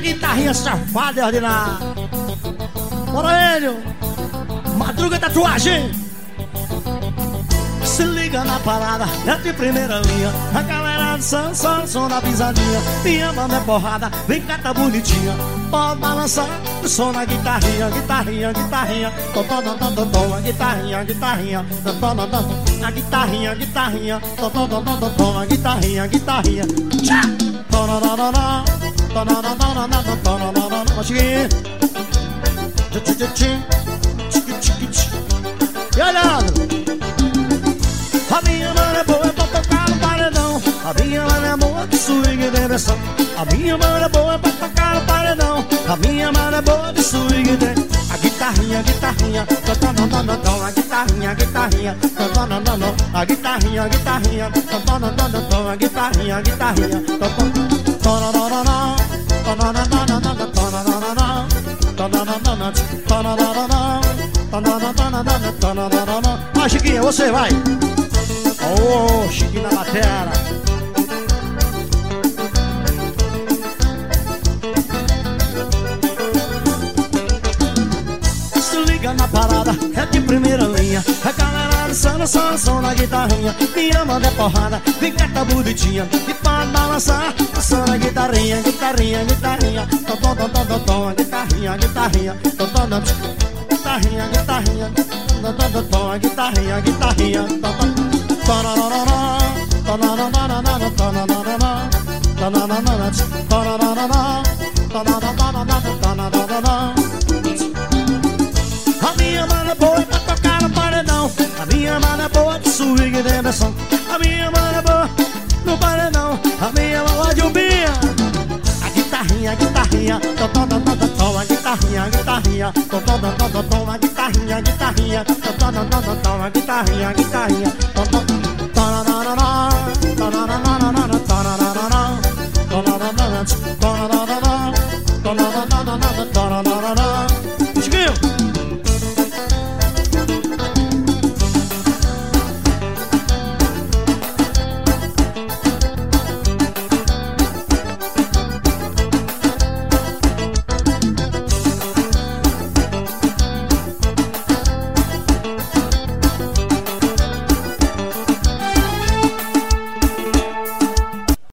guitarrinha safada e ordinária. Bora, Hélio. Madruga tatuagem. Se liga na parada, é de primeira linha. A galera de Sansão, som da pisadinha. Minha mão é porrada, vem cá, tá bonitinha. Pode balançar, o som na guitarrinha. Guitarrinha, guitarrinha. Tom, tom, tom, tom, tom, tom. A guitarrinha, guitarrinha. Tom, tom, tom, tom. A guitarrinha, guitarrinha. Tom, tom, tom, tom, tom, tom. A guitarrinha, guitarrinha. Tchá! Tom, tom, tom, tom, tom. Tom, tom, tom, tom, tom, tom, tom, tom, tom, tom. Chiquinho. E olha, a minha mão é boa pra tocar no paredão. A minha mão é boa de swing e direção. A minha mão é boa pra tocar no paredão. A minha mão é boa de swing e direção. A guitarrinha, guitarrinha. A guitarrinha, guitarrinha. A guitarrinha, guitarrinha. A guitarrinha, guitarrinha. Vai, Chiquinha, você vai. Oh, Chiquinho na batera. Se liga na parada, é de primeira linha. A galera dançando só som na guitarrinha. Minha mão é porrada, vem cá, tá bonitinha. E pode balançar, só na guitarrinha. Guitarrinha, guitarrinha. Tom, tom, tom, tom, tom, tom. A guitarrinha, guitarrinha. Tom, tom, tom. Guitarrinha, guitarrinha. Tom, tom, tom, tom. A guitarrinha, guitarrinha. Tom, tom. A minha mano é boa pra tocar no paredão. A minha mano é boa de swing e direção. A minha mano é boa no paredão. A minha mano é de umbinha. A guitarrinha, guitarrinha. Tom, tom, tom, tom, tom. A guitarrinha, guitarrinha. Tom, tom, tom, tom, tom. A guitarrinha, guitarrinha. Tom, tom, tom, tom, tom. A guitarrinha, guitarrinha. Tom, tom.